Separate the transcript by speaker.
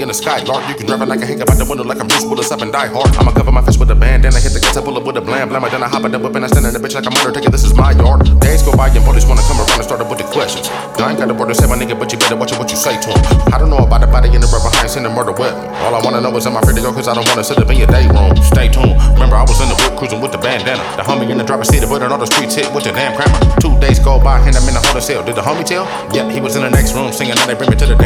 Speaker 1: in the sky, Lord. You can drive it like a hang about the window like I'm Bruce Willis up and Die Hard. I'ma cover my face with a band, then I hit the catapult with a blam blam. Then I hop at the whip and I stand in the bitch like I'm Undertaker. This is my yard. Days go by and police wanna come around and start up with the questions. I ain't got the word to say, my nigga, but you better watch it what you say to him. I don't know about the body in the rubber behind sending murder weapon. All I wanna know is am I free to go, cause I don't wanna sit up in your day room. Stay tuned. Remember I was in the whip cruising with the bandana. The homie in the driver's seat, but all the streets hit with the damn camera. 2 days go by and I'm in the holding cell. Did the homie tell? Yep, he was in the next room singing, now they bring me to the